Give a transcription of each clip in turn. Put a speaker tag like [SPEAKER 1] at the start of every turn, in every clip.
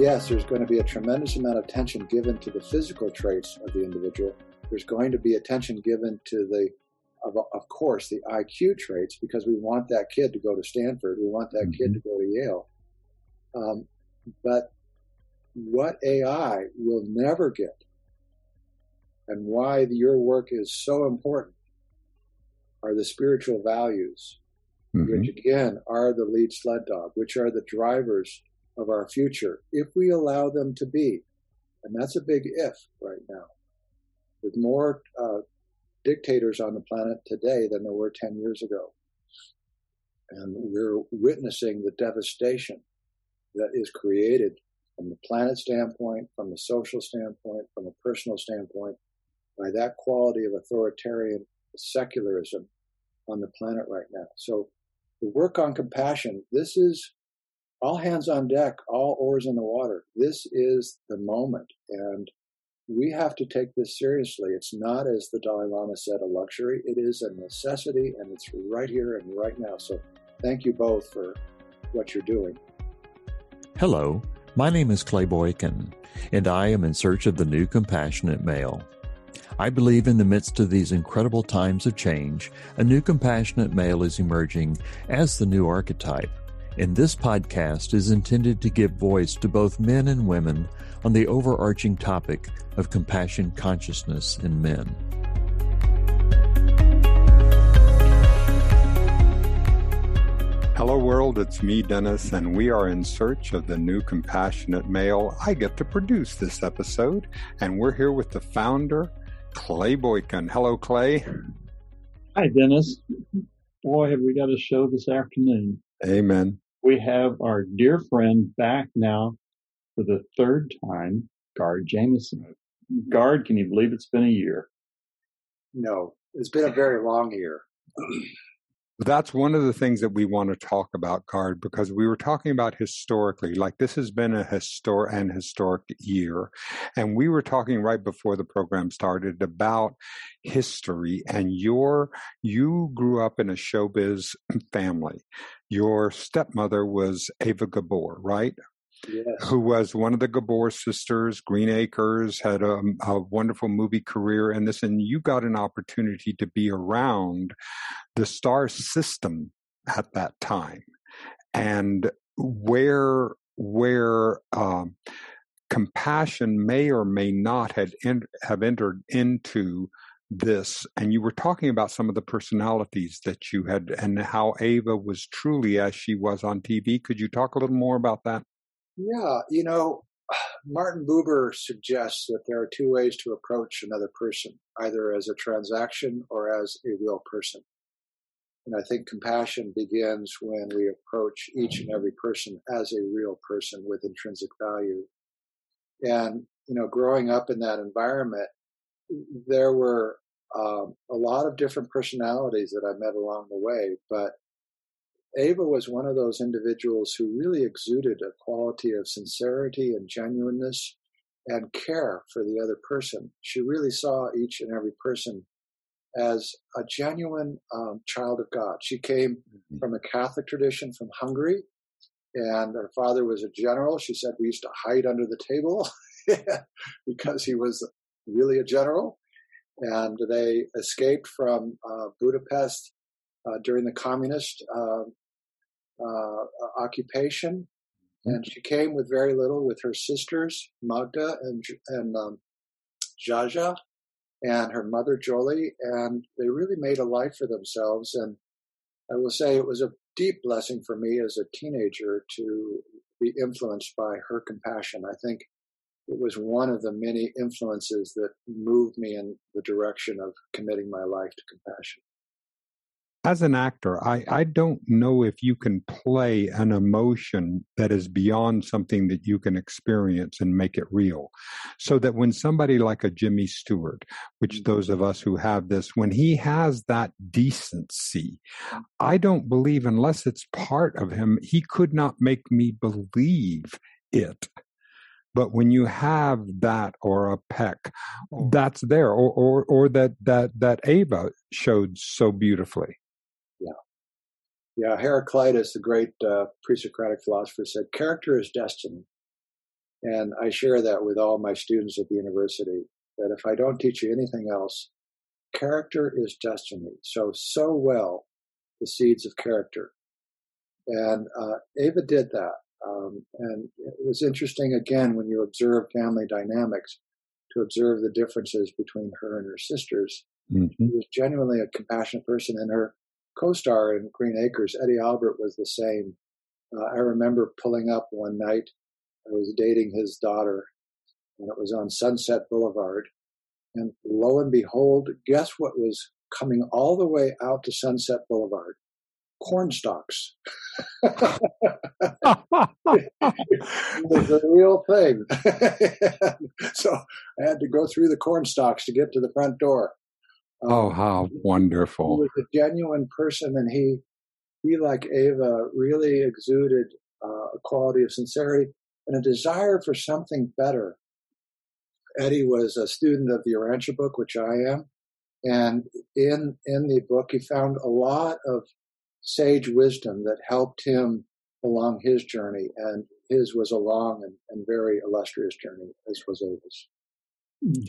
[SPEAKER 1] yes, there's going to be a tremendous amount of attention given to the physical traits of the individual. There's going to be attention given to of course, the IQ traits, because we want that kid to go to Stanford. We want that kid to go to Yale. But what AI will never get, and why your work is so important, are the spiritual values, which again are the lead sled dog, which are the drivers of our future, if we allow them to be. And that's a big if right now. There's more dictators on the planet today than there were 10 years ago. And we're witnessing the devastation that is created from the planet standpoint, from the social standpoint, from the personal standpoint, by that quality of authoritarian secularism on the planet right now. So the work on compassion, this is all hands on deck, all oars in the water. This is the moment. And we have to take this seriously. It's not, as the Dalai Lama said, a luxury. It is a necessity, and it's right here and right now. So thank you both for what you're doing.
[SPEAKER 2] Hello, my name is Clay Boykin, and I am in search of the new compassionate male. I believe in the midst of these incredible times of change, a new compassionate male is emerging as the new archetype. And this podcast is intended to give voice to both men and women on the overarching topic of compassion consciousness in men.
[SPEAKER 3] Hello world, it's me, Dennis, and we are in search of the new compassionate male. I get to produce this episode, and we're here with the founder, Clay Boykin. Hello, Clay.
[SPEAKER 4] Hi, Dennis. Boy, have we got a show this afternoon.
[SPEAKER 3] Amen.
[SPEAKER 4] We have our dear friend back now for the third time, Gard Jamieson. Gard, can you believe it's been a year?
[SPEAKER 1] No, it's been a very long year.
[SPEAKER 3] That's one of the things that we want to talk about, Gard, because we were talking about historically, like this has been a historic year. And we were talking right before the program started about history, and you grew up in a showbiz family. Your stepmother was Eva Gabor, right?
[SPEAKER 1] Yes.
[SPEAKER 3] Who was one of the Gabor sisters. Green Acres, had a wonderful movie career in this, and you got an opportunity to be around the star system at that time, and where compassion may or may not have entered into this. And you were talking about some of the personalities that you had and how Ava was truly as she was on TV. Could you talk a little more about that?
[SPEAKER 1] Yeah, Martin Buber suggests that there are two ways to approach another person, either as a transaction or as a real person. And I think compassion begins when we approach each and every person as a real person with intrinsic value. And, growing up in that environment, there were a lot of different personalities that I met along the way, but Ava was one of those individuals who really exuded a quality of sincerity and genuineness and care for the other person. She really saw each and every person as a genuine child of God. She came from a Catholic tradition from Hungary, and her father was a general. She said we used to hide under the table because he was really a general. And they escaped from Budapest during the communist occupation, and she came with very little with her sisters Magda and Jaja and her mother Jolie, and they really made a life for themselves. And I will say it was a deep blessing for me as a teenager to be influenced by her compassion. I think it was one of the many influences that moved me in the direction of committing my life to compassion.
[SPEAKER 3] As an actor, I don't know if you can play an emotion that is beyond something that you can experience and make it real. So that when somebody like a Jimmy Stewart, which those of us who have this, when he has that decency, I don't believe, unless it's part of him, he could not make me believe it. But when you have that, or a Peck, that's there, or that Ava showed so beautifully.
[SPEAKER 1] Yeah, Heraclitus, the great pre-Socratic philosopher, said, character is destiny. And I share that with all my students at the university, that if I don't teach you anything else, character is destiny. So well the seeds of character. And Ava did that. And it was interesting, again, when you observe family dynamics, to observe the differences between her and her sisters.
[SPEAKER 3] Mm-hmm.
[SPEAKER 1] She was genuinely a compassionate person. And her co-star in Green Acres, Eddie Albert, was the same. I remember pulling up one night. I was dating his daughter, and it was on Sunset Boulevard. And lo and behold, guess what was coming all the way out to Sunset Boulevard? Corn stalks. It was a real thing. So I had to go through the corn stalks to get to the front door.
[SPEAKER 3] Oh, how wonderful.
[SPEAKER 1] He was a genuine person, and he like Ava, really exuded a quality of sincerity and a desire for something better. Eddie was a student of the Urantia book, which I am. And in the book, he found a lot of sage wisdom that helped him along his journey. And his was a long and very illustrious journey, as was Ava's.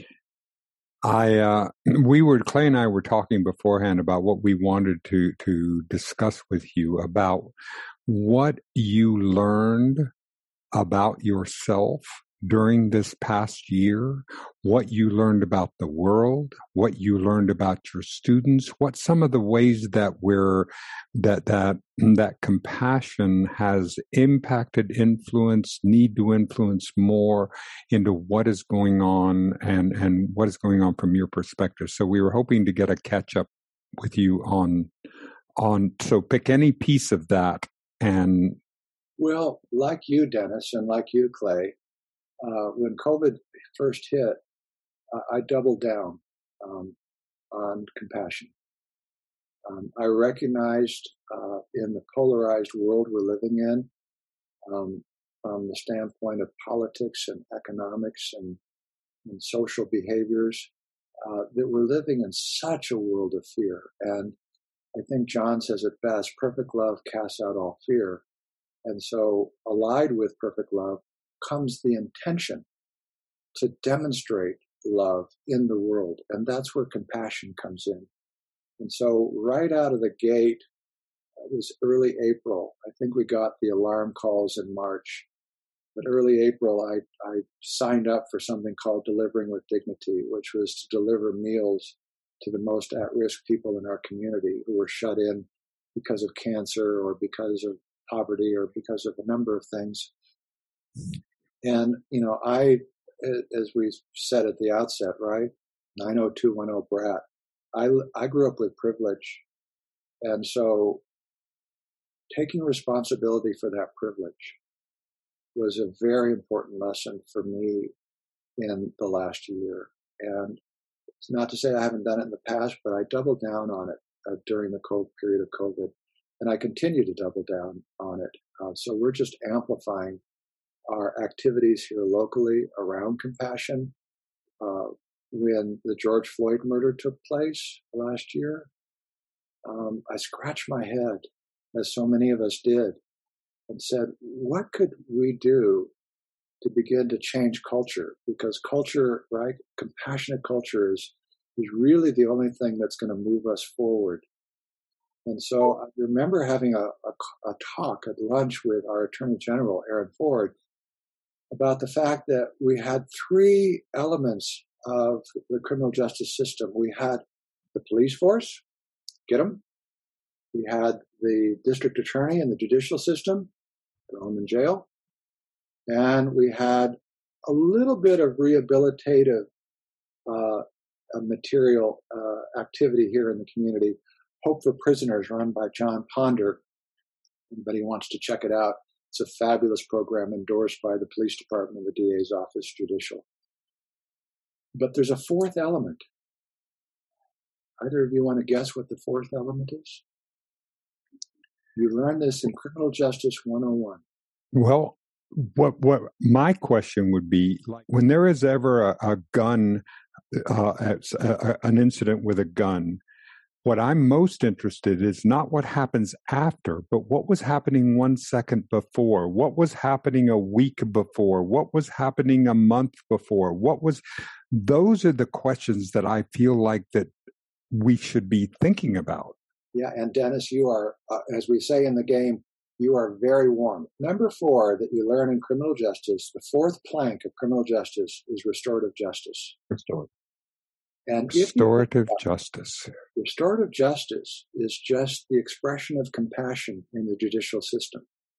[SPEAKER 3] Clay and I were talking beforehand about what we wanted to discuss with you about what you learned about yourself during this past year, what you learned about the world, what you learned about your students, what some of the ways that that compassion has impacted, influenced, need to influence more into what is going on and what is going on from your perspective. So we were hoping to get a catch up with you on so pick any piece of that. And
[SPEAKER 1] well, like you, Dennis, and like you, Clay, when COVID first hit, I doubled down on compassion. I recognized in the polarized world we're living in, from the standpoint of politics and economics and social behaviors, that we're living in such a world of fear. And I think John says it best, perfect love casts out all fear. And so allied with perfect love comes the intention to demonstrate love in the world. And that's where compassion comes in. And so right out of the gate, it was early April. I think we got the alarm calls in March. But early April, I signed up for something called Delivering with Dignity, which was to deliver meals to the most at-risk people in our community who were shut in because of cancer or because of poverty or because of a number of things. And, I, as we said at the outset, right, 90210 brat, I grew up with privilege. And so taking responsibility for that privilege was a very important lesson for me in the last year. And it's not to say I haven't done it in the past, but I doubled down on it during the period of COVID. And I continue to double down on it. So we're just amplifying our activities here locally around compassion. When the George Floyd murder took place last year, I scratched my head, as so many of us did, and said, what could we do to begin to change culture? Because culture, right, compassionate culture is really the only thing that's going to move us forward. And so I remember having a talk at lunch with our Attorney General, Aaron Ford, about the fact that we had three elements of the criminal justice system. We had the police force, get them. We had the district attorney and the judicial system, throw them in jail. And we had a little bit of rehabilitative material activity here in the community. Hope for Prisoners, run by John Ponder. Anybody wants to check it out, it's a fabulous program endorsed by the police department and the DA's office, judicial. But there's a fourth element. Either of you want to guess what the fourth element is? You learn this in Criminal Justice 101.
[SPEAKER 3] Well, what my question would be, like, when there is ever a gun, an incident with a gun, what I'm most interested in is not what happens after, but what was happening 1 second before, what was happening a week before, what was happening a month before, those are the questions that I feel like that we should be thinking about.
[SPEAKER 1] Yeah, and Dennis, you are, as we say in the game, you are very warm. Number 4 that you learn in criminal justice, the 4th plank of criminal justice is restorative justice. And
[SPEAKER 3] restorative justice.
[SPEAKER 1] Restorative justice is just the expression of compassion in the judicial system.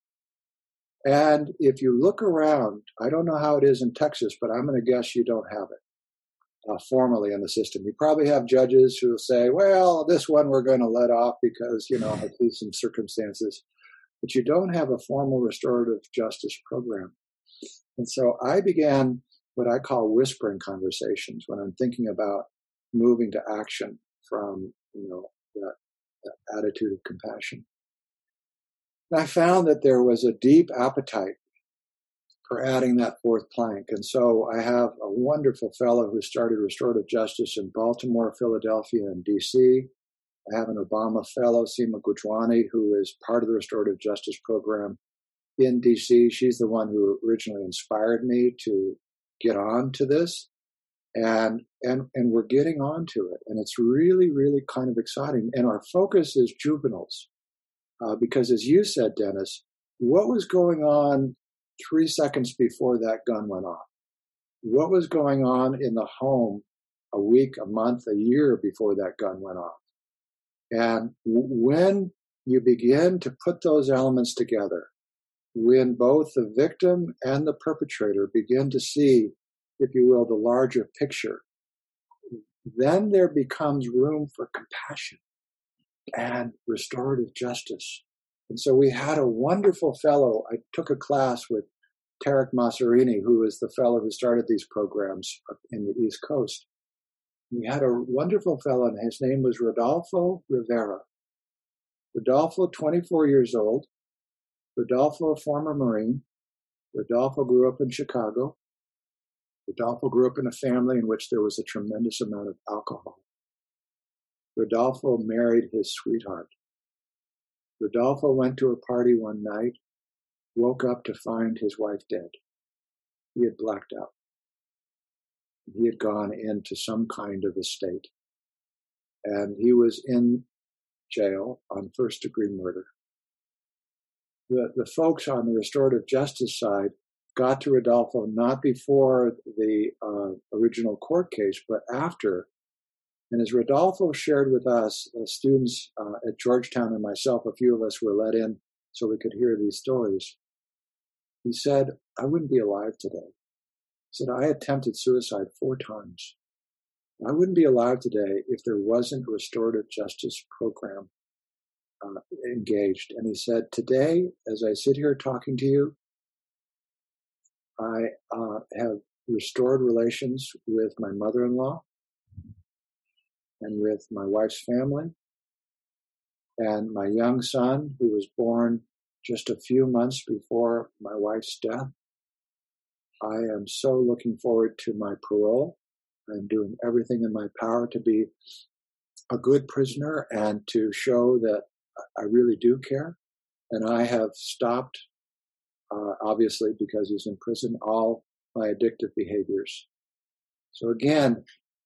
[SPEAKER 1] And if you look around, I don't know how it is in Texas, but I'm going to guess you don't have it formally in the system. You probably have judges who will say, well, this one we're going to let off because, at least some circumstances. But you don't have a formal restorative justice program. And so I began what I call whispering conversations when I'm thinking about moving to action from, that attitude of compassion. And I found that there was a deep appetite for adding that 4th plank. And so I have a wonderful fellow who started restorative justice in Baltimore, Philadelphia, and D.C. I have an Obama fellow, Seema Gujwani, who is part of the restorative justice program in D.C. She's the one who originally inspired me to get on to this. And we're getting on to it. And it's really, really kind of exciting. And our focus is juveniles. Because as you said, Dennis, what was going on 3 seconds before that gun went off? What was going on in the home a week, a month, a year before that gun went off? And when you begin to put those elements together, when both the victim and the perpetrator begin to see, if you will, the larger picture, then there becomes room for compassion and restorative justice. And so we had a wonderful fellow. I took a class with Tarek Masserini, who is the fellow who started these programs in the East Coast. We had a wonderful fellow, and his name was Rodolfo Rivera. Rodolfo, 24 years old. Rodolfo, a former Marine. Rodolfo grew up in Chicago. Rodolfo grew up in a family in which there was a tremendous amount of alcohol. Rodolfo married his sweetheart. Rodolfo went to a party one night, woke up to find his wife dead. He had blacked out. He had gone into some kind of a state. And he was in jail on first-degree murder. The folks on the restorative justice side got to Rodolfo not before the original court case, but after. And as Rodolfo shared with us, students at Georgetown and myself, a few of us were let in so we could hear these stories. He said, I wouldn't be alive today. He said, I attempted suicide 4 times. I wouldn't be alive today if there wasn't a restorative justice program engaged. And he said, today, as I sit here talking to you, I have restored relations with my mother-in-law and with my wife's family and my young son, who was born just a few months before my wife's death. I am so looking forward to my parole. I'm doing everything in my power to be a good prisoner and to show that I really do care. And I have stopped, obviously, because he's in prison, all my addictive behaviors. So again,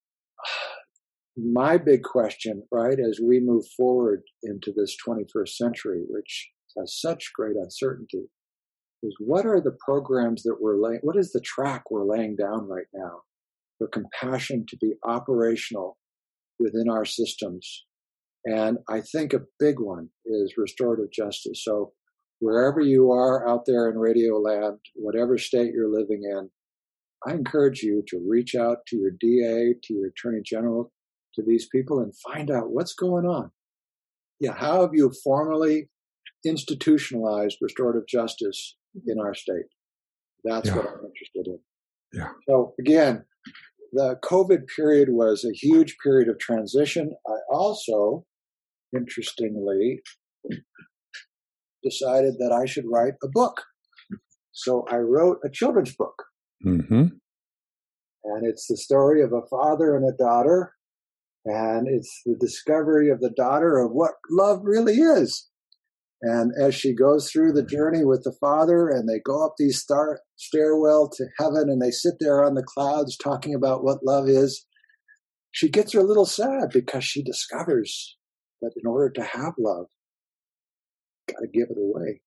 [SPEAKER 1] my big question, right, as we move forward into this 21st century, which has such great uncertainty, is what are the programs that we're laying, what is the track we're laying down right now for compassion to be operational within our systems? And I think a big one is restorative justice. So wherever you are out there in Radio Land, whatever state you're living in, I encourage you to reach out to your DA, to your Attorney General, to these people and find out what's going on. Yeah, how have you formally institutionalized restorative justice in our state? That's what I'm interested in.
[SPEAKER 3] Yeah.
[SPEAKER 1] So again, the COVID period was a huge period of transition. I also, interestingly, decided that I should write a book. So I wrote a children's book.
[SPEAKER 3] Mm-hmm.
[SPEAKER 1] And it's the story of a father and a daughter And it's the discovery of the daughter of what love really is. And as she goes through the journey with the father, and they go up these stairwell to heaven, and they sit there on the clouds talking about what love is, she gets a little sad because she discovers that in order to have love, got to give it away.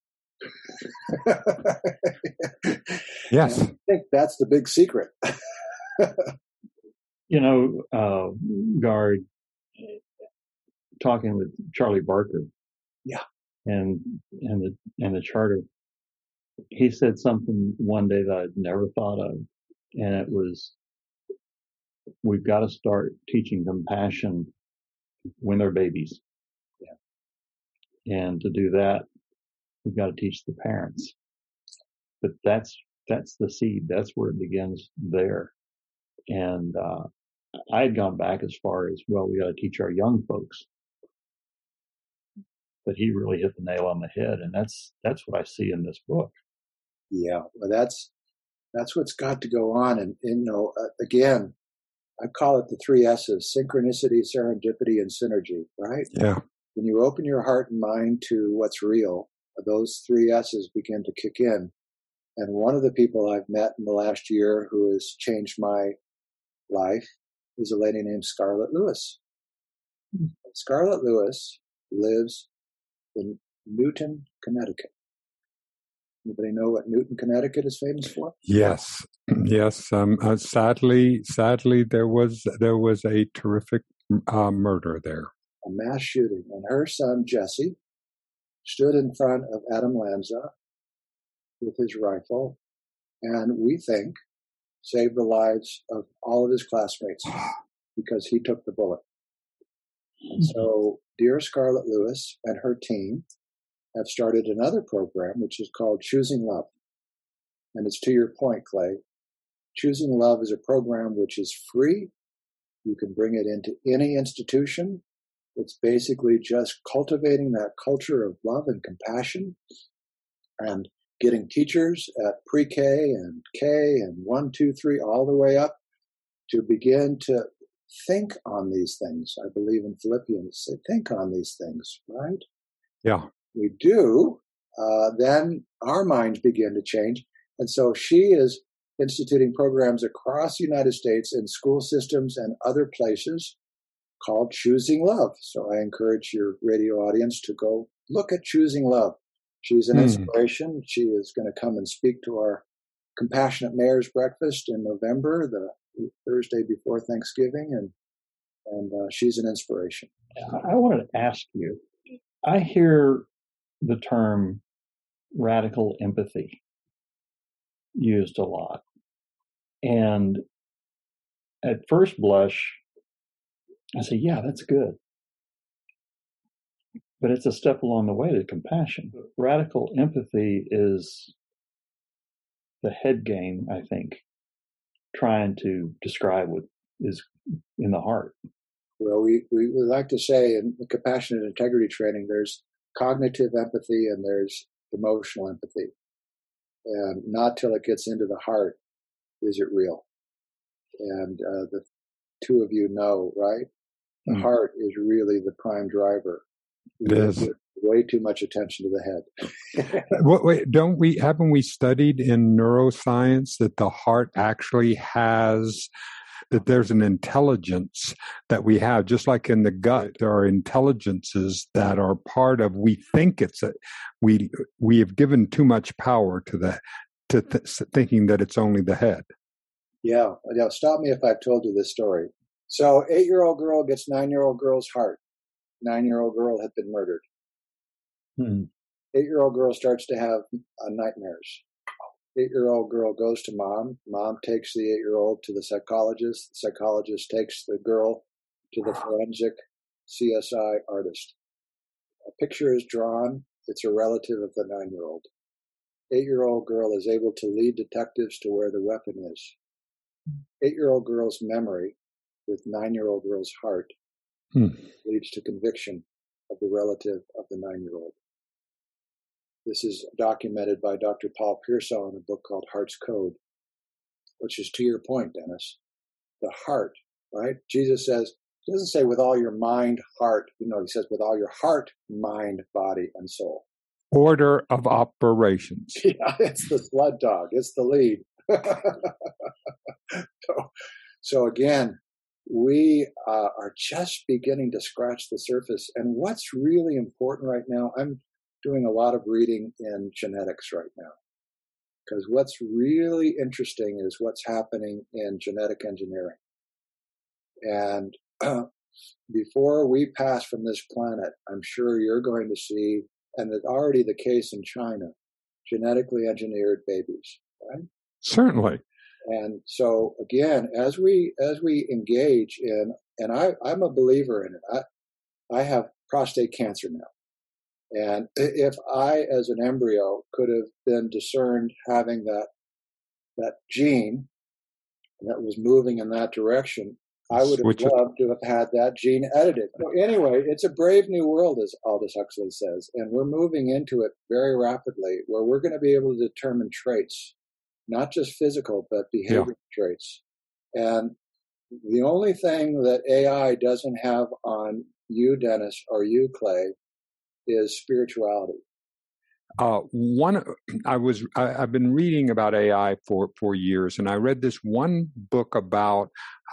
[SPEAKER 3] Yes.
[SPEAKER 1] And I think that's the big secret.
[SPEAKER 4] Gard, talking with Charlie Barker,
[SPEAKER 1] yeah,
[SPEAKER 4] and the charter, he said something one day that I'd never thought of, and it was, we've got to start teaching compassion when they're babies. Yeah. And to do that, we've got to teach the parents. But that's the seed. That's where it begins there. And I had gone back as far as, well, we got to teach our young folks. But he really hit the nail on the head, and that's what I see in this book.
[SPEAKER 1] Yeah, well, that's what's got to go on. And again, I call it the 3 S's: synchronicity, serendipity, and synergy, right?
[SPEAKER 3] Yeah.
[SPEAKER 1] When you open your heart and mind to what's real, those 3 S's begin to kick in. And one of the people I've met in the last year who has changed my life is a lady named Scarlett Lewis. Mm-hmm. Scarlett Lewis lives in Newton, Connecticut. Anybody know what Newton, Connecticut is famous for?
[SPEAKER 3] Yes, yes. Sadly, there was a terrific murder there.
[SPEAKER 1] A mass shooting, and her son Jesse stood in front of Adam Lanza with his rifle, and we think saved the lives of all of his classmates because he took the bullet. And so, dear Scarlett Lewis and her team have started another program, which is called Choosing Love. And it's to your point, Clay. Choosing Love is a program which is free. You can bring it into any institution. It's basically just cultivating that culture of love and compassion and getting teachers at pre-K and K and 1, 2, 3, all the way up to begin to think on these things. I believe in Philippians, say, think on these things, right?
[SPEAKER 3] Yeah.
[SPEAKER 1] We do, then our minds begin to change. And so she is instituting programs across the United States in school systems and other places called Choosing Love. So I encourage your radio audience to go look at Choosing Love. She's an inspiration. She is going to come and speak to our Compassionate Mayor's Breakfast in November, the Thursday before Thanksgiving, and she's an inspiration.
[SPEAKER 4] I wanted to ask you, I hear the term radical empathy used a lot. And at first blush, I say, yeah, that's good. But it's a step along the way to compassion. Radical empathy is the head game, I think, trying to describe what is in the heart.
[SPEAKER 1] Well, we like to say in the compassionate integrity training, there's cognitive empathy and there's emotional empathy. And not till it gets into the heart is it real. And the two of you know, right? The heart is really the prime driver.
[SPEAKER 3] It is.
[SPEAKER 1] Way too much attention to the head.
[SPEAKER 3] Wait, haven't we studied in neuroscience that the heart actually has, that there's an intelligence that we have, just like in the gut, there are intelligences that are part of, we think we have given too much power to thinking that it's only the head.
[SPEAKER 1] Yeah. Stop me if I've told you this story. So 8-year-old girl gets 9-year-old girl's heart. 9-year-old girl had been murdered. 8-year-old girl starts to have nightmares. 8-year-old girl goes to mom. Mom takes the 8-year-old to the psychologist. The psychologist takes the girl to the forensic CSI artist. A picture is drawn. It's a relative of the 9-year-old. 8-year-old girl is able to lead detectives to where the weapon is. 8-year-old girl's memory with 9-year-old girl's heart leads to conviction of the relative of the 9-year-old. This is documented by Dr. Paul Pearsall in a book called Heart's Code, which is to your point, Dennis, the heart, right? Jesus says, He doesn't say with all your mind, heart. He says with all your heart, mind, body, and soul.
[SPEAKER 3] Order of operations.
[SPEAKER 1] Yeah, it's the sled dog. It's the lead. So again, we are just beginning to scratch the surface. And what's really important right now, I'm doing a lot of reading in genetics right now. Because what's really interesting is what's happening in genetic engineering. And before we pass from this planet, I'm sure you're going to see, and it's already the case in China, genetically engineered babies, right?
[SPEAKER 3] Certainly.
[SPEAKER 1] And so again, as we engage in, and I'm a believer in it. I have prostate cancer now. And if I, as an embryo, could have been discerned having that gene that was moving in that direction, I would have loved to have had that gene edited. So anyway, it's a brave new world, as Aldous Huxley says, and we're moving into it very rapidly, where we're going to be able to determine traits, not just physical, but behavioral traits. And the only thing that AI doesn't have on you, Dennis, or you, Clay, is spirituality.
[SPEAKER 3] I've been reading about AI for years, and I read this one book about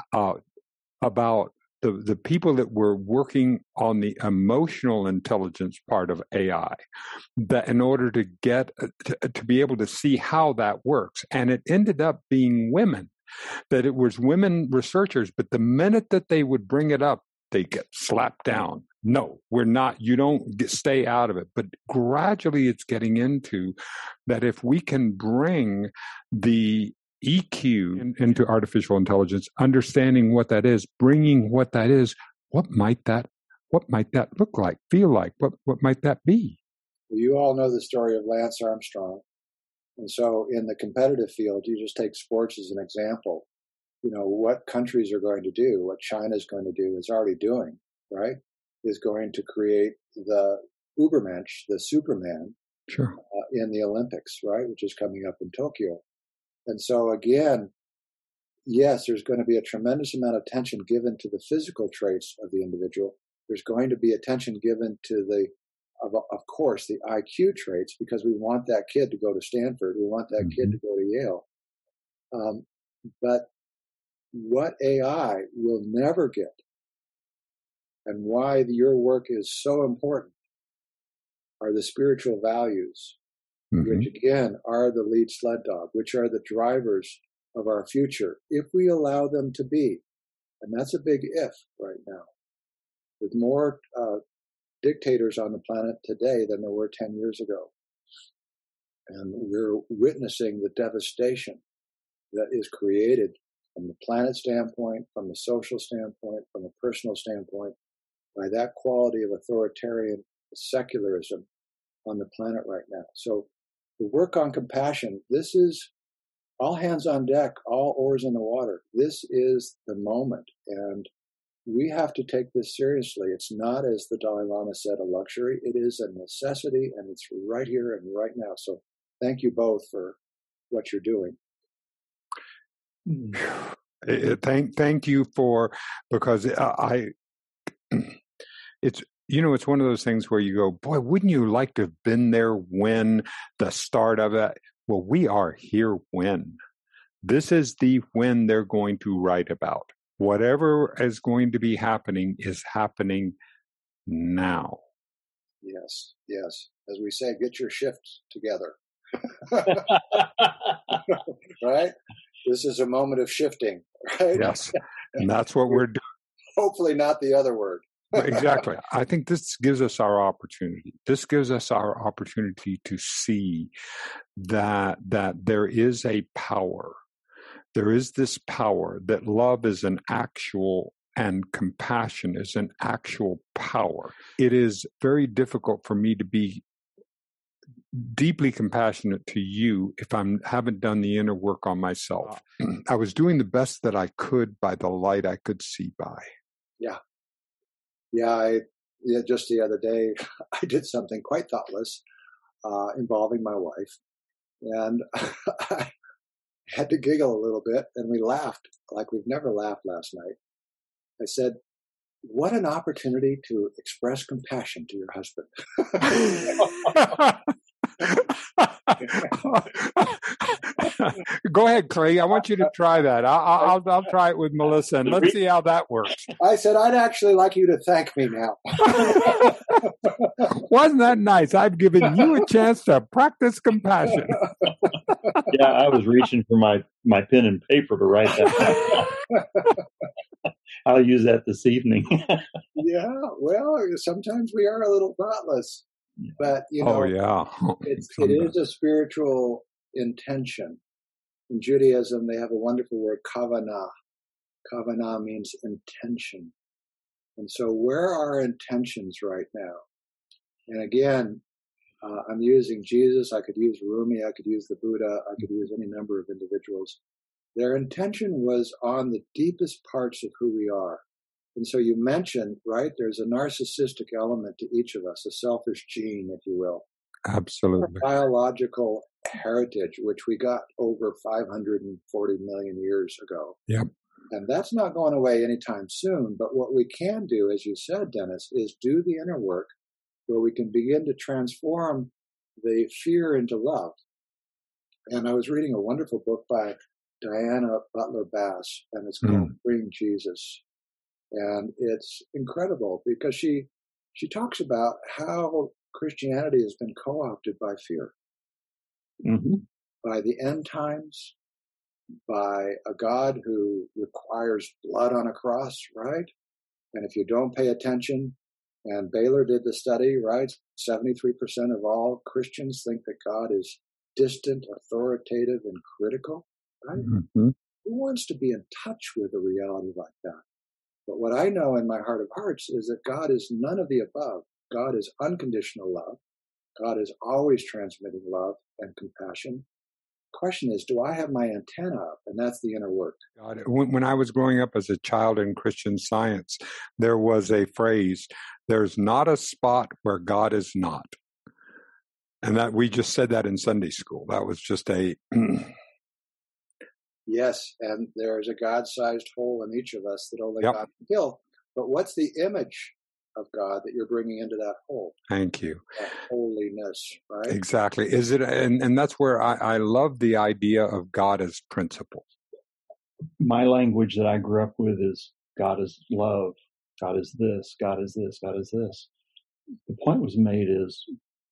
[SPEAKER 3] the people that were working on the emotional intelligence part of AI, that in order to get to be able to see how that works, and it ended up being women. That it was women researchers, but the minute that they would bring it up, they get slapped down. No, we're not. You don't stay out of it. But gradually it's getting into that if we can bring the EQ into artificial intelligence, understanding what that is, bringing what that is, what might that look like, feel like? What might that be?
[SPEAKER 1] Well, you all know the story of Lance Armstrong. And so in the competitive field, you just take sports as an example. What countries are going to do, what China's going to do, is already doing, right? Is going to create the Ubermensch, the Superman,
[SPEAKER 3] sure,
[SPEAKER 1] in the Olympics, right? Which is coming up in Tokyo. And so again, yes, there's going to be a tremendous amount of attention given to the physical traits of the individual. There's going to be attention given to of course, the IQ traits, because we want that kid to go to Stanford. We want that kid to go to Yale. But what AI will never get, and why your work is so important, are the spiritual values, which again are the lead sled dog, which are the drivers of our future, if we allow them to be. And that's a big if right now. There's more dictators on the planet today than there were 10 years ago. And we're witnessing the devastation that is created from the planet standpoint, from the social standpoint, from the personal standpoint, by that quality of authoritarian secularism on the planet right now. So the work on compassion, this is all hands on deck, all oars in the water. This is the moment. And we have to take this seriously. It's not, as the Dalai Lama said, a luxury. It is a necessity, and it's right here and right now. So thank you both for what you're doing.
[SPEAKER 3] Thank you because it's one of those things where you go, boy, wouldn't you like to have been there when the start of it? Well, we are here when. This is the when they're going to write about. Whatever is going to be happening is happening now.
[SPEAKER 1] Yes. As we say, get your shifts together. Right? This is a moment of shifting, right?
[SPEAKER 3] Yes. And that's what we're doing.
[SPEAKER 1] Hopefully not the other word.
[SPEAKER 3] Exactly. I think this gives us our opportunity. This gives us our opportunity to see that there is a power. There is this power, that love is an actual and compassion is an actual power. It is very difficult for me to be deeply compassionate to you if I haven't done the inner work on myself. I was doing the best that I could by the light I could see by.
[SPEAKER 1] Yeah. Just the other day, I did something quite thoughtless involving my wife, and I had to giggle a little bit, and we laughed like we've never laughed last night. I said, what an opportunity to express compassion to your husband.
[SPEAKER 3] Go ahead, Clay. I want you to try that. I'll try it with Melissa, and let's see how that works.
[SPEAKER 1] I said, I'd actually like you to thank me now.
[SPEAKER 3] Wasn't that nice? I've given you a chance to practice compassion.
[SPEAKER 4] Yeah, I was reaching for my pen and paper to write that. I'll use that this evening.
[SPEAKER 1] Yeah, well, sometimes we are a little thoughtless, but you know, it is a spiritual intention. In Judaism, they have a wonderful word, kavanah. Kavanah means intention. And so where are our intentions right now? And again, I'm using Jesus. I could use Rumi. I could use the Buddha. I could use any number of individuals. Their intention was on the deepest parts of who we are. And so you mentioned, right, there's a narcissistic element to each of us, a selfish gene, if you will.
[SPEAKER 3] Absolutely.
[SPEAKER 1] Our biological heritage, which we got over 540 million years ago.
[SPEAKER 3] Yep.
[SPEAKER 1] And that's not going away anytime soon. But what we can do, as you said, Dennis, is do the inner work where we can begin to transform the fear into love. And I was reading a wonderful book by Diana Butler Bass, and it's called Freeing Jesus. And it's incredible because she talks about how Christianity has been co-opted by fear, by the end times, by a God who requires blood on a cross, right? And if you don't pay attention, and Baylor did the study, right? 73% of all Christians think that God is distant, authoritative, and critical, right? Who wants to be in touch with a reality like that? But what I know in my heart of hearts is that God is none of the above. God is unconditional love. God is always transmitting love and compassion. The question is, do I have my antenna up? And that's the inner work.
[SPEAKER 3] God, when I was growing up as a child in Christian Science, there was a phrase, there's not a spot where God is not. And that we just said that in Sunday school. That was just a...
[SPEAKER 1] Yes, and there's a God-sized hole in each of us that only God can fill. But what's the image of God that you're bringing into that hole?
[SPEAKER 3] Thank you.
[SPEAKER 1] That holiness, right?
[SPEAKER 3] Exactly. Is it? And that's where I love the idea of God as principle.
[SPEAKER 4] My language that I grew up with is God is love. God is this. God is this. God is this. The point was made is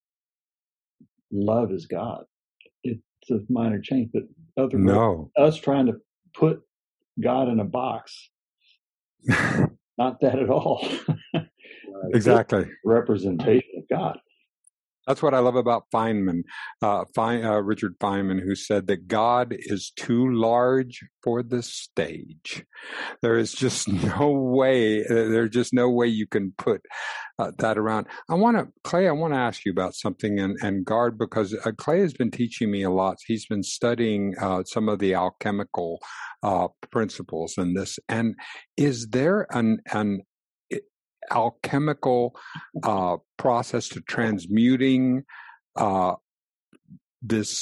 [SPEAKER 4] love is God. It's a minor change, but us trying to put God in a box, not that at all.
[SPEAKER 3] Exactly.
[SPEAKER 4] Representation of God.
[SPEAKER 3] That's what I love about Feynman, Richard Feynman, who said that God is too large for the stage. There is just no way. There's just no way you can put that around. Clay, I want to ask you about something, and Gard, because Clay has been teaching me a lot. He's been studying some of the alchemical principles in this. And is there an alchemical process to transmuting this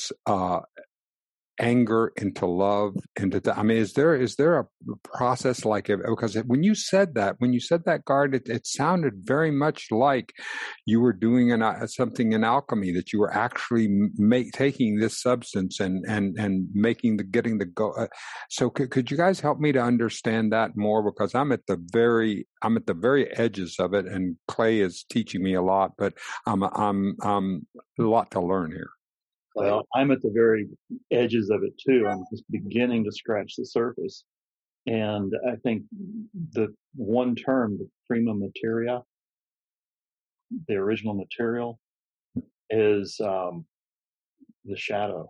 [SPEAKER 3] anger into love, is there a process like it? Because when you said that, Gard, it sounded very much like you were doing something in alchemy, that you were actually taking this substance and getting the go. So could you guys help me to understand that more? Because I'm at the very edges of it, and Clay is teaching me a lot, but I'm a lot to learn here.
[SPEAKER 4] Well, I'm at the very edges of it too. I'm just beginning to scratch the surface. And I think the one term, the prima materia, the original material, is the shadow.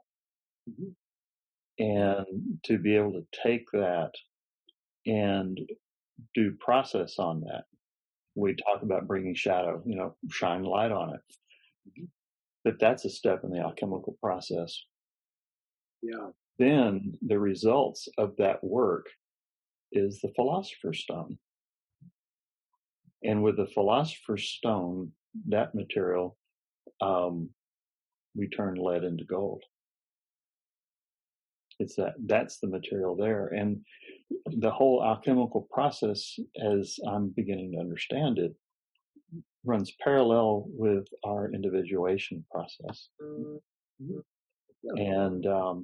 [SPEAKER 4] And to be able to take that and do process on that, we talk about bringing shadow, shine light on it. But that's a step in the alchemical process.
[SPEAKER 1] Yeah.
[SPEAKER 4] Then the results of that work is the Philosopher's Stone. And with the Philosopher's Stone, that material, we turn lead into gold. That's the material there. And the whole alchemical process, as I'm beginning to understand it, runs parallel with our individuation process. And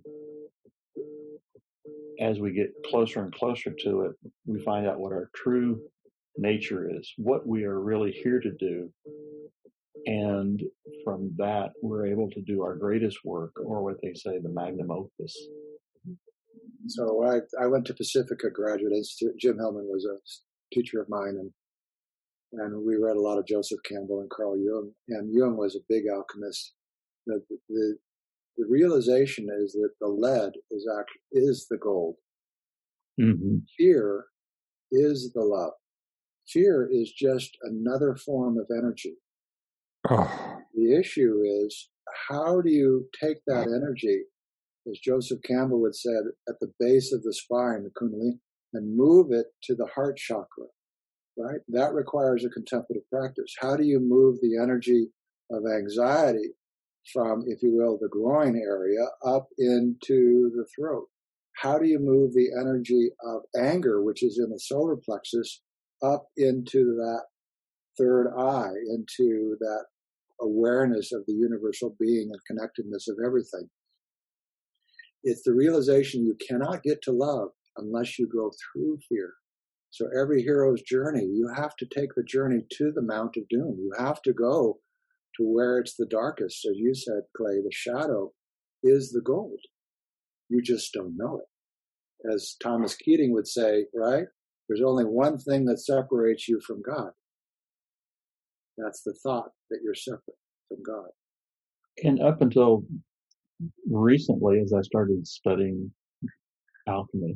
[SPEAKER 4] as we get closer and closer to it, we find out what our true nature is, what we are really here to do. And from that, we're able to do our greatest work, or what they say, the magnum opus.
[SPEAKER 1] So I went to Pacifica Graduate Institute. Jim Hellman was a teacher of mine, and we read a lot of Joseph Campbell and Carl Jung. And Jung was a big alchemist. The realization is that the lead is the gold.
[SPEAKER 4] Mm-hmm.
[SPEAKER 1] Fear is the love. Fear is just another form of energy.
[SPEAKER 3] Oh.
[SPEAKER 1] The issue is, how do you take that energy, as Joseph Campbell would say, at the base of the spine, the Kundalini, and move it to the heart chakra, right? That requires a contemplative practice. How do you move the energy of anxiety from, if you will, the groin area up into the throat? How do you move the energy of anger, which is in the solar plexus, up into that third eye, into that awareness of the universal being and connectedness of everything? It's the realization you cannot get to love unless you go through fear. So every hero's journey, you have to take the journey to the Mount of Doom. You have to go to where it's the darkest. As you said, Clay, the shadow is the gold. You just don't know it. As Thomas Keating would say, right? There's only one thing that separates you from God. That's the thought that you're separate from God.
[SPEAKER 4] And up until recently, as I started studying alchemy,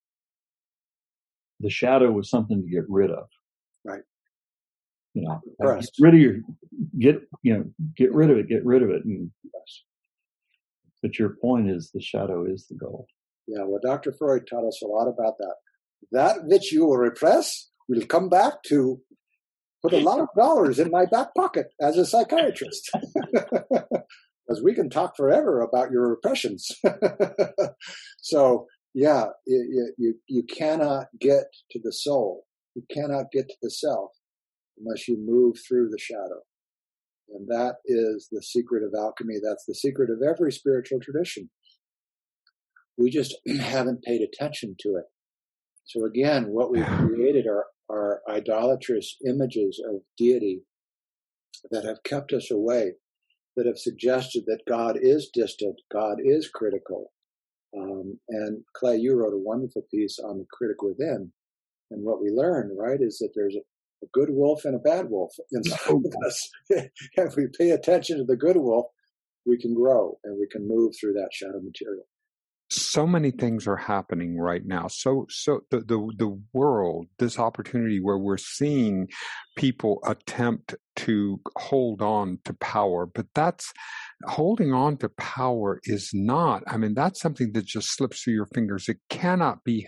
[SPEAKER 4] the shadow was something to get rid of.
[SPEAKER 1] Right.
[SPEAKER 4] You know, get rid of it. And, but your point is, the shadow is the gold.
[SPEAKER 1] Yeah, well, Dr. Freud taught us a lot about that. That which you will repress will come back to put a lot of dollars in my back pocket as a psychiatrist. Because we can talk forever about your repressions. So, yeah, you cannot get to the soul. You cannot get to the self unless you move through the shadow. And that is the secret of alchemy. That's the secret of every spiritual tradition. We just haven't paid attention to it. So again, what we've created are idolatrous images of deity that have kept us away, that have suggested that God is distant, God is critical. And Clay, you wrote a wonderful piece on the critic within. And what we learned, right, is that there's a good wolf and a bad wolf inside of us. If we pay attention to the good wolf, we can grow and we can move through that shadow material.
[SPEAKER 3] So many things are happening right now. So the world, this opportunity where we're seeing people attempt to hold on to power, but that's holding on to power is not. I mean, that's something that just slips through your fingers. It cannot be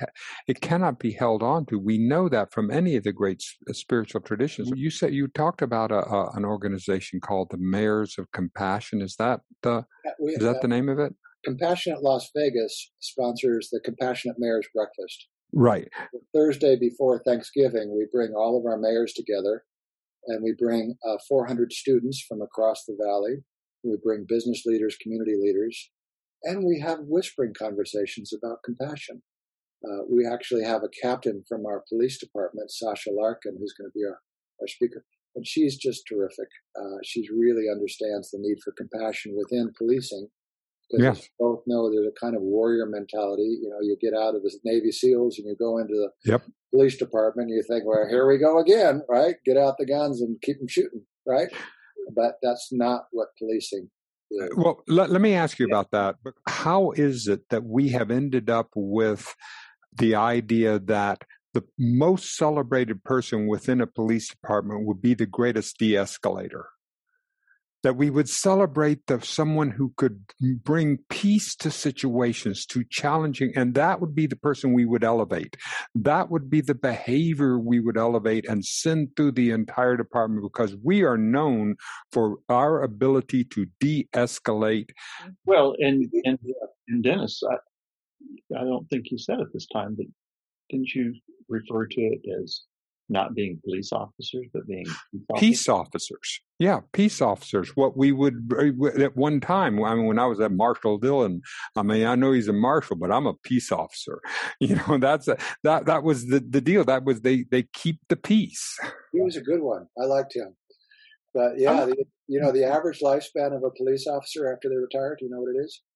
[SPEAKER 3] held on to. We know that from any of the great spiritual traditions. You talked about an organization called the Mayors of Compassion. Is that the name of it?
[SPEAKER 1] Compassionate Las Vegas sponsors the Compassionate Mayors Breakfast.
[SPEAKER 3] Right.
[SPEAKER 1] The Thursday before Thanksgiving, we bring all of our mayors together, and we bring 400 students from across the valley. We bring business leaders, community leaders, and we have whispering conversations about compassion. We actually have a captain from our police department, Sasha Larkin, who's going to be our speaker. And she's just terrific. She really understands the need for compassion within policing. Because as we both know, there's a kind of warrior mentality. You know, you get out of the Navy SEALs and you go into the police department and you think, well, here we go again, right? Get out the guns and keep them shooting, right? But that's not what policing is.
[SPEAKER 3] Well, let me ask you about that. How is it that we have ended up with the idea that the most celebrated person within a police department would be the greatest de-escalator? That we would celebrate someone who could bring peace to situations, to challenging, and that would be the person we would elevate. That would be the behavior we would elevate and send through the entire department, because we are known for our ability to de-escalate.
[SPEAKER 4] Well, and Dennis, I don't think you said it this time, but didn't you refer to it as not being police officers, but being
[SPEAKER 3] peace officers? Yeah, peace officers. What we would at one time, I mean, when I was at Marshall Dillon, I mean, I know he's a marshal, but I'm a peace officer. You know, that was the deal. That was they keep the peace.
[SPEAKER 1] He was a good one. I liked him. But yeah, the average lifespan of a police officer after they retire, do you know what it is?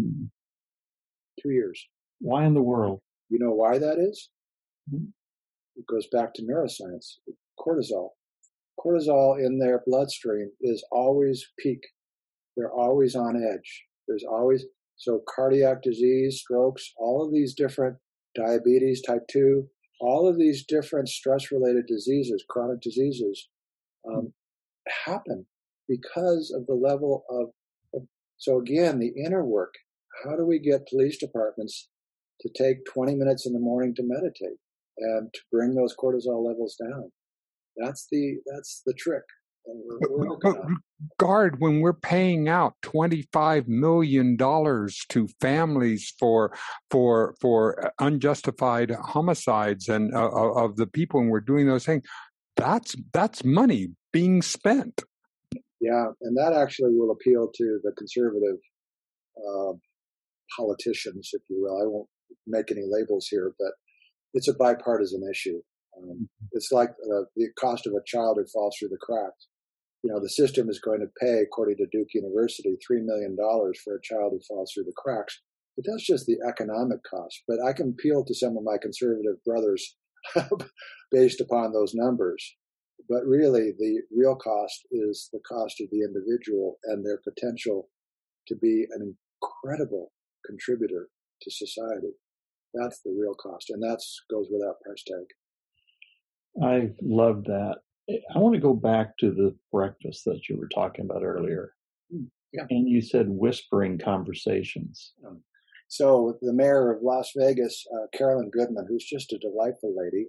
[SPEAKER 1] 2 years.
[SPEAKER 4] Why in the world?
[SPEAKER 1] You know why that is? It goes back to neuroscience. Cortisol. Cortisol in their bloodstream is always peak. They're always on edge. So cardiac disease, strokes, all of these different diabetes, type 2, all of these different stress-related diseases, chronic diseases, happen because of the level of. So again, the inner work. How do we get police departments to take 20 minutes in the morning to meditate and to bring those cortisol levels down? That's the trick.
[SPEAKER 3] But Guard, when we're paying out $25 million to families for unjustified homicides and of the people, and we're doing those things, that's money being spent.
[SPEAKER 1] Yeah, and that actually will appeal to the conservative politicians, if you will. I won't make any labels here, but it's a bipartisan issue. It's like the cost of a child who falls through the cracks. You know, the system is going to pay, according to Duke University, $3 million for a child who falls through the cracks. But that's just the economic cost. But I can appeal to some of my conservative brothers based upon those numbers. But really, the real cost is the cost of the individual and their potential to be an incredible contributor to society. That's the real cost, and that goes without price tag.
[SPEAKER 4] I love that. I want to go back to the breakfast that you were talking about earlier.
[SPEAKER 1] Yeah.
[SPEAKER 4] And you said whispering conversations.
[SPEAKER 1] So the mayor of Las Vegas, Carolyn Goodman, who's just a delightful lady,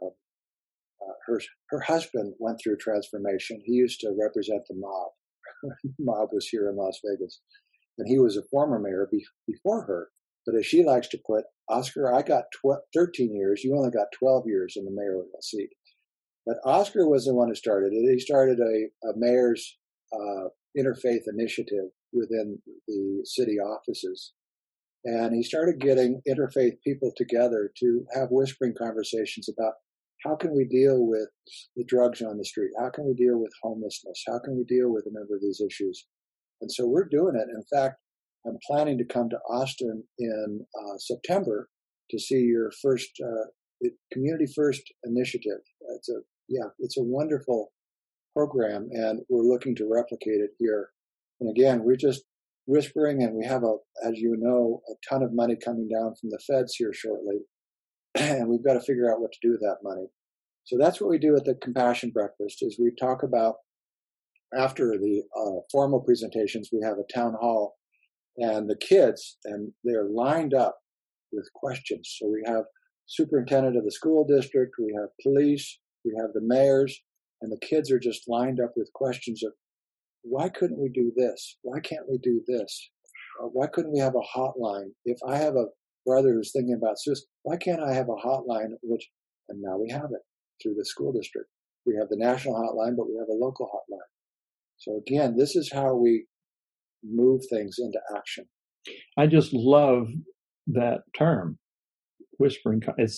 [SPEAKER 1] her husband went through transformation. He used to represent the mob. The mob was here in Las Vegas. And he was a former mayor before her. But as she likes to put, Oscar, I got 13 years. You only got 12 years in the mayoral seat. But Oscar was the one who started it. He started a mayor's interfaith initiative within the city offices. And he started getting interfaith people together to have whispering conversations about how can we deal with the drugs on the street? How can we deal with homelessness? How can we deal with a number of these issues? And so we're doing it. In fact, I'm planning to come to Austin in September to see your first Community First initiative. It's a wonderful program, and we're looking to replicate it here. And again, we're just whispering, and we have as you know, a ton of money coming down from the feds here shortly, and we've got to figure out what to do with that money. So that's what we do at the Compassion Breakfast. Is we talk about, after the formal presentations, we have a town hall, and the kids, and they're lined up with questions. So we have superintendent of the school district, we have police, we have the mayors, and the kids are just lined up with questions of, why couldn't we do this? Why can't we do this? Why couldn't we have a hotline? If I have a brother who's thinking about suicide, why can't I have a hotline? And now we have it through the school district. We have the national hotline, but we have a local hotline. So again, this is how we move things into action.
[SPEAKER 4] I just love that term, whispering.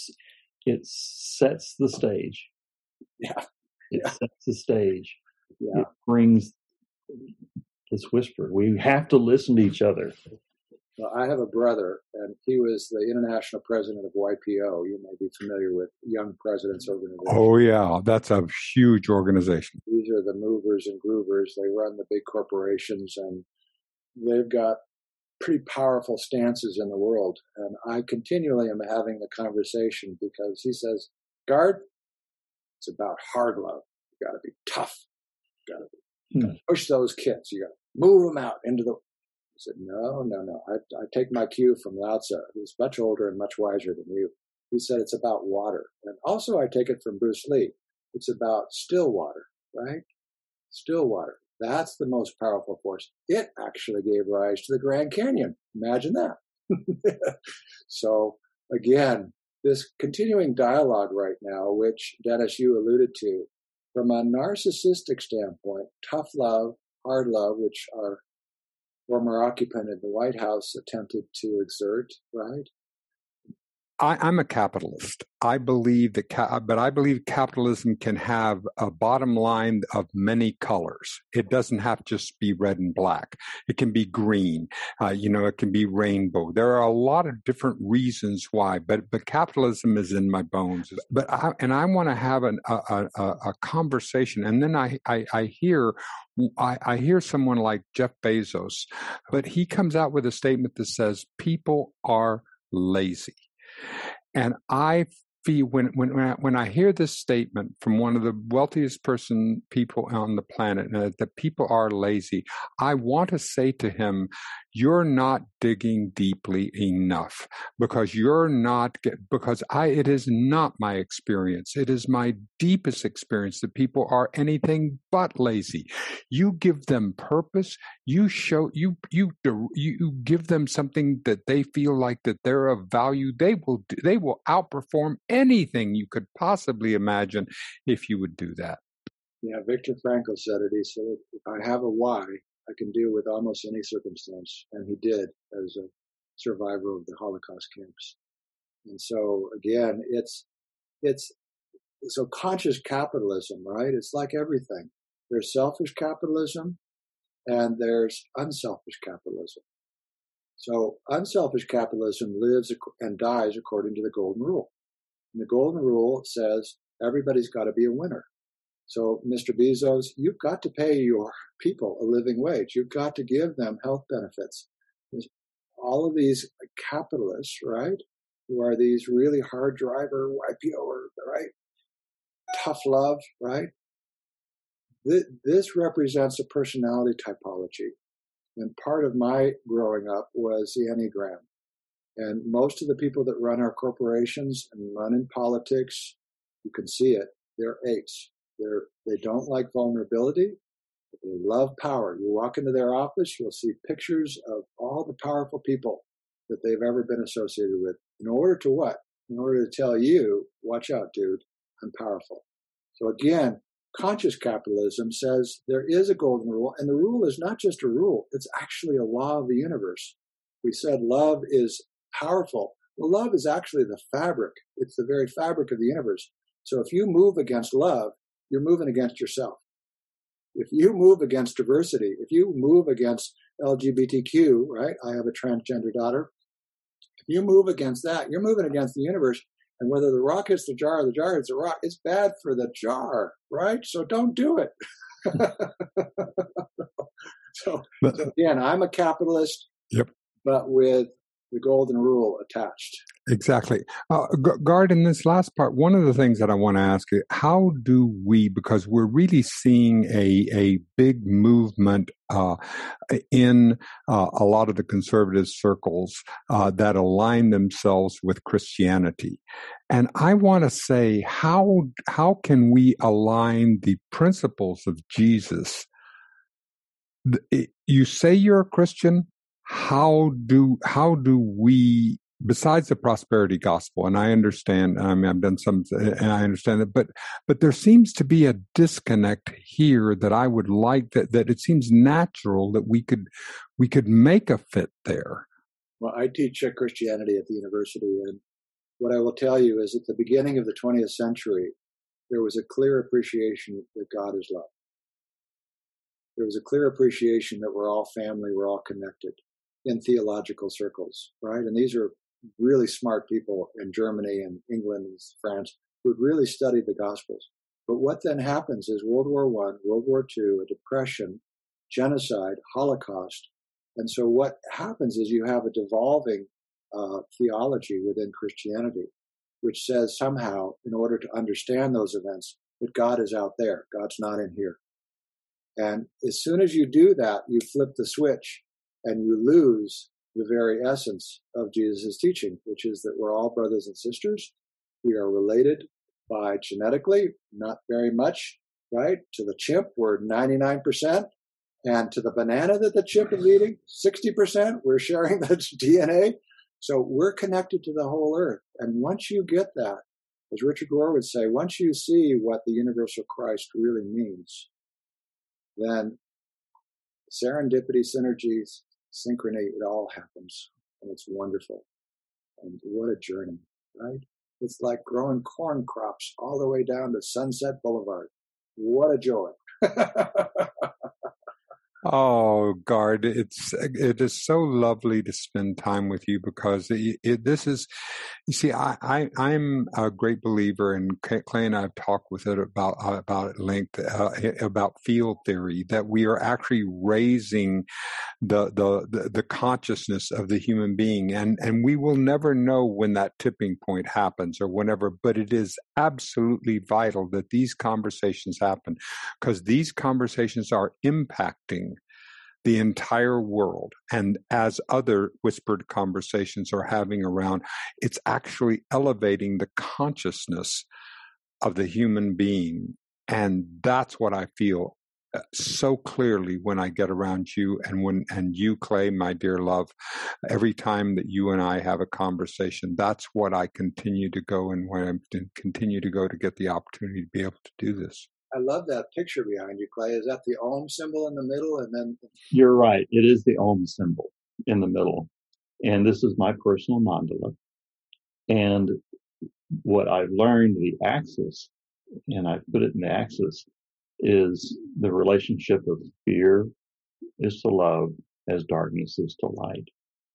[SPEAKER 4] It sets the stage.
[SPEAKER 1] Yeah.
[SPEAKER 4] It sets the stage.
[SPEAKER 1] Yeah.
[SPEAKER 4] It brings this whisper. We have to listen to each other.
[SPEAKER 1] Well, I have a brother, and he was the international president of YPO. You may be familiar with Young Presidents Organization.
[SPEAKER 3] Oh, yeah. That's a huge organization.
[SPEAKER 1] These are the movers and groovers. They run the big corporations, and they've got pretty powerful stances in the world. And I continually am having the conversation because he says, Guard, it's about hard love. You got to be tough. You got to push those kids. You got to move them out into the. I said, no. I take my cue from Lao Tzu, who's much older and much wiser than you. He said it's about water. And also I take it from Bruce Lee. It's about still water, right? Still water. That's the most powerful force. It actually gave rise to the Grand Canyon. Imagine that. So again, this continuing dialogue right now, which Dennis, you alluded to, from a narcissistic standpoint, tough love, hard love, which our former occupant in the White House attempted to exert, right?
[SPEAKER 3] I'm a capitalist. I believe but I believe capitalism can have a bottom line of many colors. It doesn't have to just be red and black. It can be green. It can be rainbow. There are a lot of different reasons why, but capitalism is in my bones. But I want to have a conversation, and then I hear someone like Jeff Bezos, but he comes out with a statement that says people are lazy. And I feel when I hear this statement from one of the wealthiest people on the planet, that people are lazy, I want to say to him, you're not digging deeply enough, because it is not my experience. It is my deepest experience that people are anything but lazy. You give them purpose. You give them something that they feel like that they're of value. They will outperform anything you could possibly imagine if you would do that.
[SPEAKER 1] Yeah, Viktor Frankl said it. He said, if I have a why, I can deal with almost any circumstance. And he did, as a survivor of the Holocaust camps. And so, again, it's so conscious capitalism, right? It's like everything. There's selfish capitalism and there's unselfish capitalism. So unselfish capitalism lives and dies according to the Golden Rule. And the Golden Rule says everybody's got to be a winner. So, Mr. Bezos, you've got to pay your people a living wage. You've got to give them health benefits. There's all of these capitalists, right, who are these really hard driver, YPO, right, tough love, right? This represents a personality typology. And part of my growing up was the Enneagram. And most of the people that run our corporations and run in politics, you can see it, they're 8s. They don't like vulnerability, but they love power. You walk into their office, you'll see pictures of all the powerful people that they've ever been associated with. In order to what? In order to tell you, watch out, dude, I'm powerful. So again, conscious capitalism says there is a golden rule, and the rule is not just a rule, it's actually a law of the universe. We said love is powerful. Well, love is actually the fabric. It's the very fabric of the universe. So if you move against love, you're moving against yourself. If you move against diversity, if you move against LGBTQ, right? I have a transgender daughter. If you move against that, you're moving against the universe. And whether the rock hits the jar or the jar hits the rock, it's bad for the jar, right? So don't do it. So again, I'm a capitalist,
[SPEAKER 3] yep,
[SPEAKER 1] but with the golden rule attached.
[SPEAKER 3] Exactly. Gard, in this last part, one of the things that I want to ask you, how do we, because we're really seeing a big movement in a lot of the conservative circles that align themselves with Christianity. And I want to say, how can we align the principles of Jesus? You say you're a Christian. How do we, besides the prosperity gospel, and I understand, I mean, I've done some, and I understand it, but there seems to be a disconnect here that I would like that it seems natural that we could make a fit there.
[SPEAKER 1] Well, I teach Christianity at the university, and what I will tell you is at the beginning of the 20th century, there was a clear appreciation that God is love. There was a clear appreciation that we're all family, we're all connected in theological circles, right? And these are really smart people in Germany and England and France who had really studied the Gospels. But what then happens is World War I, World War II, a depression, genocide, Holocaust. And so what happens is you have a devolving theology within Christianity, which says somehow, in order to understand those events, that God is out there. God's not in here. And as soon as you do that, you flip the switch and you lose the very essence of Jesus' teaching, which is that we're all brothers and sisters. We are related by genetically, not very much, right? To the chimp, we're 99%. And to the banana that the chimp is eating, 60%, we're sharing the DNA. So we're connected to the whole earth. And once you get that, as Richard Rohr would say, once you see what the universal Christ really means, then serendipity, synergies, synchrony, it all happens. And it's wonderful. And what a journey, right? It's like growing corn crops all the way down to Sunset Boulevard. What a joy.
[SPEAKER 3] Oh, Gard, it is so lovely to spend time with you because this is, you see, I'm a great believer, and Clay and I have talked with it about at length about field theory, that we are actually raising the consciousness of the human being, and we will never know when that tipping point happens or whenever, but it is absolutely vital that these conversations happen, because these conversations are impacting the entire world. And as other whispered conversations are having around, it's actually elevating the consciousness of the human being. And that's what I feel so clearly when I get around you, and you, Clay, my dear love. Every time that you and I have a conversation, that's what I continue to go, and when I continue to go to get the opportunity to be able to do this.
[SPEAKER 1] I love that picture behind you, Clay. Is that the Om symbol in the middle? And then
[SPEAKER 4] you're right. It is the Om symbol in the middle. And this is my personal mandala. And what I've learned, the axis, and I put it in the axis, is the relationship of fear is to love as darkness is to light.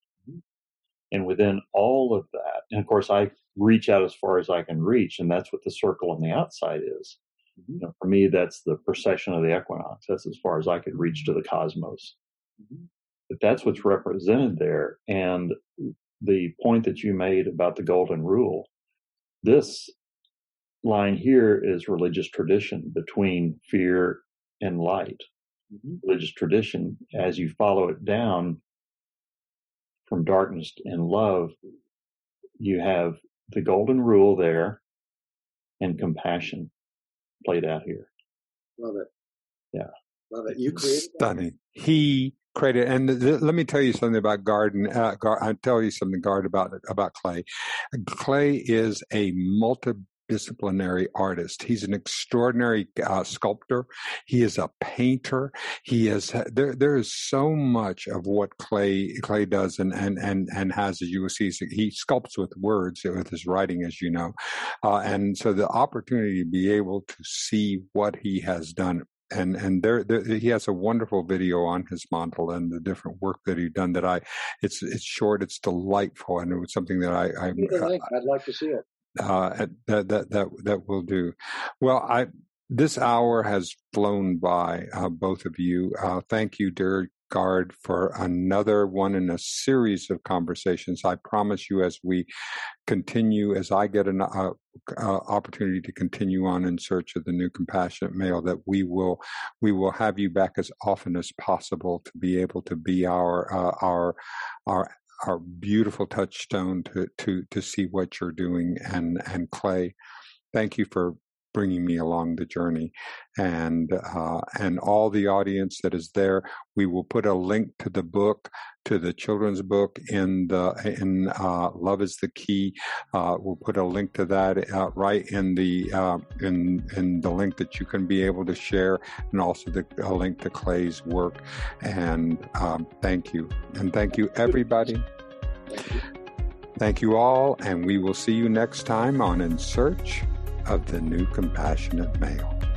[SPEAKER 4] And within all of that, and of course I reach out as far as I can reach, and that's what the circle on the outside is. You know, for me, that's the precession of the equinox. That's as far as I could reach to the cosmos. But that's what's represented there. And the point that you made about the golden rule, this line here is religious tradition between fear and light. Religious tradition, as you follow it down from darkness and love, you have the golden rule there and compassion played out here.
[SPEAKER 1] Love it.
[SPEAKER 4] Yeah.
[SPEAKER 1] Love it. You created that?
[SPEAKER 3] Stunning. He created, and let me tell you something about Gard. I'll tell you something, Gard, about Clay. Clay is a multidisciplinary artist. He's an extraordinary sculptor. He is a painter. He is there is so much of what Clay does and has, as you will see, he sculpts with words with his writing, as you know, and so the opportunity to be able to see what he has done. And there he has a wonderful video on his mantle and the different work that he's done. It's short, it's delightful, and it was something that
[SPEAKER 1] I'd like to see it.
[SPEAKER 3] That will do. Well, this hour has flown by, both of you. Thank you, dear Gard, for another one in a series of conversations. I promise you, as we continue, as I get an opportunity to continue on in search of the new compassionate male, that we will have you back as often as possible to be able to be our beautiful touchstone to see what you're doing. And Clay, thank you for bringing me along the journey, and all the audience that is there. We will put a link to the book, to the children's book in Love is the Key. We'll put a link to that right in the link that you can be able to share, and also a link to Clay's work. And thank you, and thank you, everybody. Thank you all, and we will see you next time on In Search of the New Compassionate Male.